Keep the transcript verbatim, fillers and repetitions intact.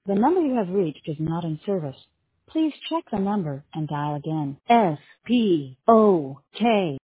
The number you have reached is not in service. Please check the number and dial again. S P O K